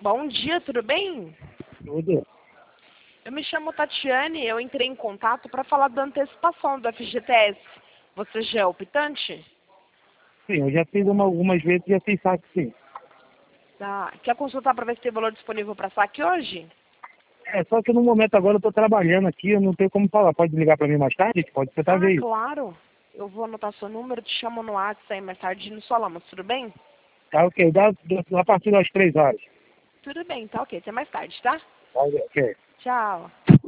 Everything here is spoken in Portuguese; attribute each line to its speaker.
Speaker 1: Bom dia, tudo bem?
Speaker 2: Tudo.
Speaker 1: Eu me chamo Tatiane, eu entrei em contato para falar da antecipação do FGTS. Você já é optante?
Speaker 2: Sim, eu já fiz algumas vezes e já fiz saque, sim.
Speaker 1: Tá. Quer consultar para ver se tem valor disponível para saque hoje?
Speaker 2: É, só que no momento agora eu tô trabalhando aqui, eu não tenho como falar. Pode ligar pra mim mais tarde? Pode ser
Speaker 1: Ah,
Speaker 2: talvez.
Speaker 1: claro. Eu vou anotar seu número, te chamo no WhatsApp aí mais tarde nos falamos, tudo bem?
Speaker 2: Tá ok, a partir das 3 horas.
Speaker 1: Tudo bem, tá ok. Até mais tarde, tá?
Speaker 2: Tá ok.
Speaker 1: Tchau.